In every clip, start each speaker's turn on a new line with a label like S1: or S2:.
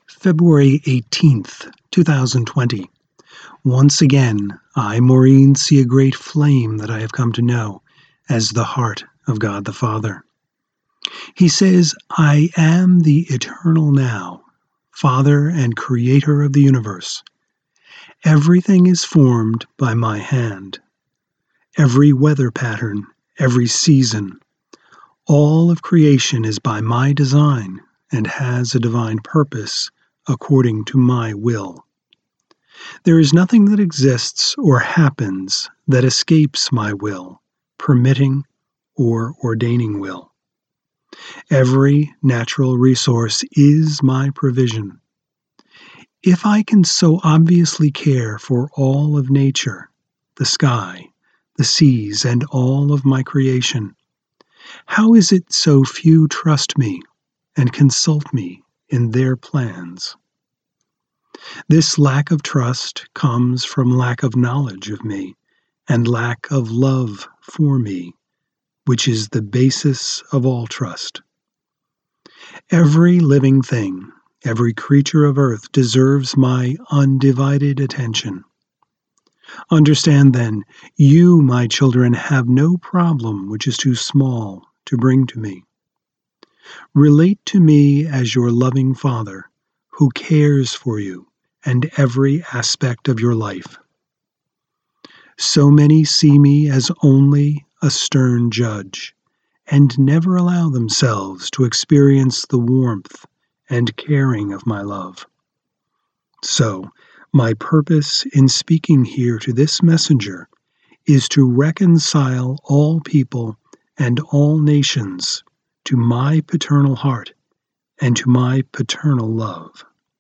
S1: February 18th, 2020. Once again, I, Maureen, see a great flame that I have come to know as the heart of God the Father. He says, I am the eternal now, Father and Creator of the universe. Everything is formed by my hand. Every weather pattern, every season, all of creation is by my design and has a divine purpose according to my will. There is nothing that exists or happens that escapes my will, permitting or ordaining will. Every natural resource is my provision. If I can so obviously care for all of nature, the sky, the seas, and all of my creation, how is it so few trust me and consult me in their plans? This lack of trust comes from lack of knowledge of me and lack of love for me, which is the basis of all trust. Every living thing, every creature of earth deserves my undivided attention. Understand then, you, my children, have no problem which is too small to bring to me. Relate to me as your loving Father, who cares for you and every aspect of your life. So many see me as only a stern judge, and never allow themselves to experience the warmth and caring of my love. So, my purpose in speaking here to this messenger is to reconcile all people and all nations to my paternal heart and to my paternal love.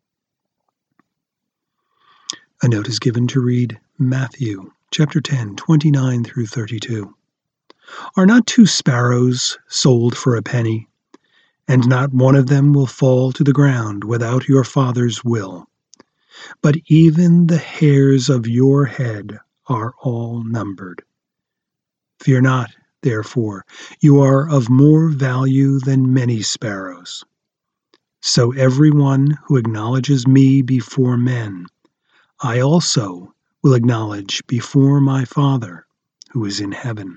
S1: A note is given to read Matthew chapter 10, 29 through 32. Are not 2 sparrows sold for a penny, and not one of them will fall to the ground without your Father's will? But even the hairs of your head are all numbered. Fear not, therefore, you are of more value than many sparrows. So everyone who acknowledges me before men, I also will acknowledge before my Father who is in heaven.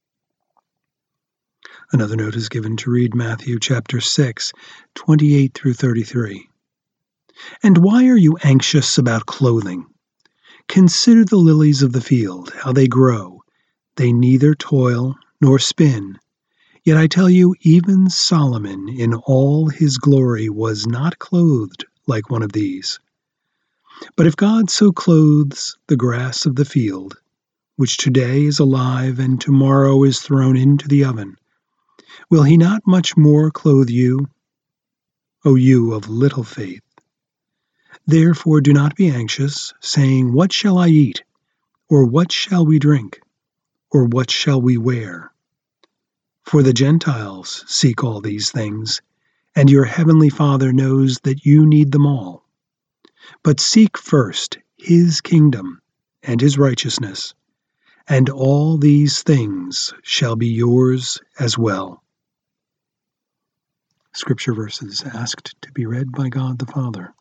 S1: Another note is given to read Matthew chapter 6, 28 through 33. And why are you anxious about clothing? Consider the lilies of the field, how they grow. They neither toil nor spin. Yet I tell you, even Solomon in all his glory was not clothed like one of these. But if God so clothes the grass of the field, which today is alive and tomorrow is thrown into the oven, will he not much more clothe you, O you of little faith? Therefore do not be anxious, saying, What shall I eat? Or what shall we drink? Or what shall we wear? For the Gentiles seek all these things, and your heavenly Father knows that you need them all. But seek first his kingdom and his righteousness, and all these things shall be yours as well. Scripture verses asked to be read by God the Father.